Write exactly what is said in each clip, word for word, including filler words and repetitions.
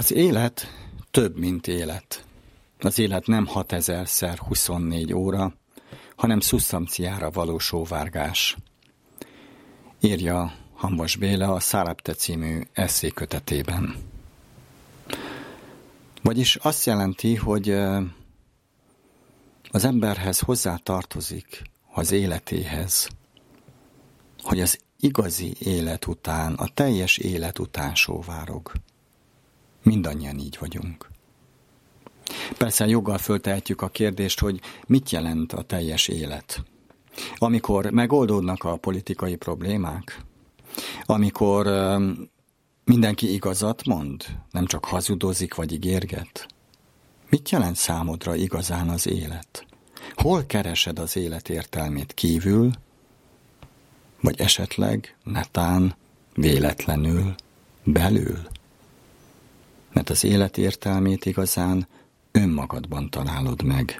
Az élet több, mint élet. Az élet nem hatezerszer huszonnégy óra, hanem szusszamciára való sóvárgás. Írja Hamvas Béla a Szárapte című esszékötetében. Vagyis azt jelenti, hogy az emberhez hozzá tartozik, az életéhez, hogy az igazi élet után, a teljes élet után sóvárog. Mindannyian így vagyunk. Persze joggal föltehetjük a kérdést, hogy mit jelent a teljes élet. Amikor megoldódnak a politikai problémák, amikor um, mindenki igazat mond, nem csak hazudozik vagy ígérget. Mit jelent számodra igazán az élet? Hol keresed az élet értelmét, kívül, vagy esetleg, netán, véletlenül, belül? Mert az élet értelmét igazán önmagadban találod meg.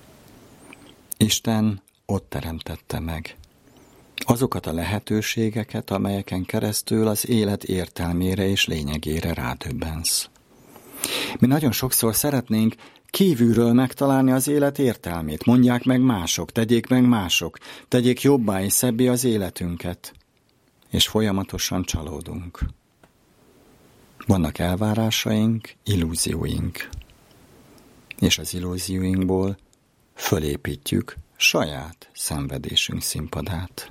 Isten ott teremtette meg azokat a lehetőségeket, amelyeken keresztül az élet értelmére és lényegére rádöbbensz. Mi nagyon sokszor szeretnénk kívülről megtalálni az élet értelmét. Mondják meg mások, tegyék meg mások, tegyék jobbá és szebbé az életünket. És folyamatosan csalódunk. Vannak elvárásaink, illúzióink. És az illúzióinkból fölépítjük saját szenvedésünk színpadát.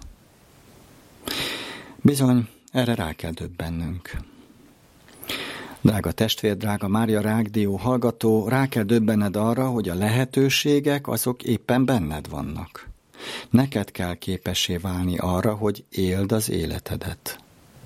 Bizony, erre rá kell döbbennünk. Drága testvér, drága Mária Rádió hallgató, rá kell döbbenned arra, hogy a lehetőségek azok éppen benned vannak. Neked kell képessé válni arra, hogy éld az életedet.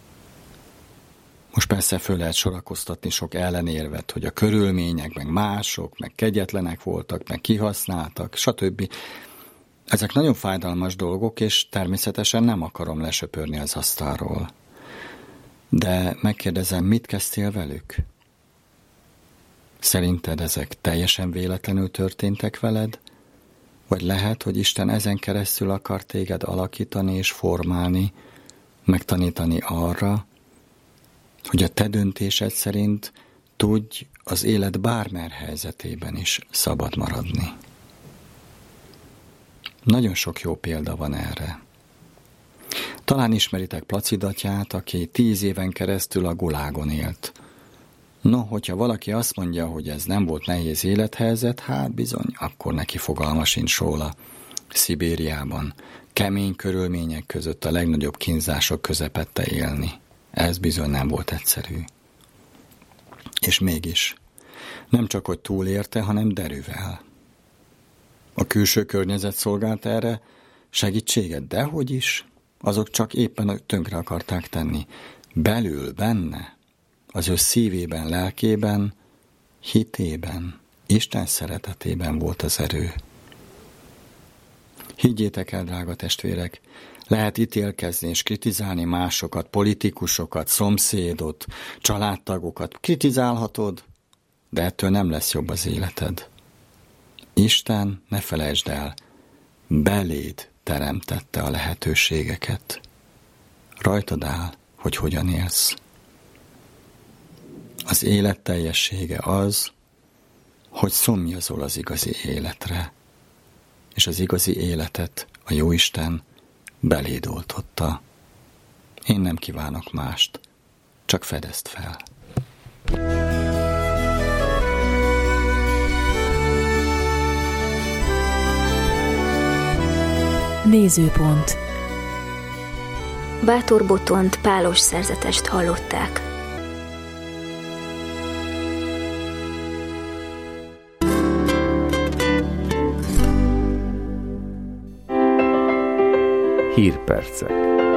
Most persze föl lehet sorakoztatni sok ellenérvet, hogy a körülmények, meg mások, meg kegyetlenek voltak, meg kihasználtak, stb. Ezek nagyon fájdalmas dolgok, és természetesen nem akarom lesöpörni az asztalról. De megkérdezem, mit kezdtél velük? Szerinted ezek teljesen véletlenül történtek veled? Vagy lehet, hogy Isten ezen keresztül akar téged alakítani és formálni, megtanítani arra, hogy a te döntésed szerint tudj az élet bármely helyzetében is szabad maradni. Nagyon sok jó példa van erre. Talán ismeritek Placid atyát, aki tíz éven keresztül a gulágon élt. No, hogyha valaki azt mondja, hogy ez nem volt nehéz élethelyzet, hát bizony, akkor neki fogalma sincs róla. Szibériában, kemény körülmények között a legnagyobb kínzások közepette élni. Ez bizony nem volt egyszerű. És mégis, nem csak hogy túlérte, hanem derűvel. A külső környezet szolgált erre segítséget, dehogy is, azok csak éppen tönkre akarták tenni. Belül, benne, az ő szívében, lelkében, hitében, Isten szeretetében volt az erő. Higgyétek el, drága testvérek, lehet ítélkezni és kritizálni másokat, politikusokat, szomszédot, családtagokat. Kritizálhatod, de ettől nem lesz jobb az életed. Isten, ne felejtsd el, beléd teremtette a lehetőségeket. Rajtad áll, hogy hogyan élsz. Az élet teljessége az, hogy szomjazol az igazi életre, és az igazi életet a Jóisten beléd oltotta. Én nem kívánok mást, csak fedezd fel. Nézőpont. Bátor Botont pálos szerzetest hallották. Hírpercek.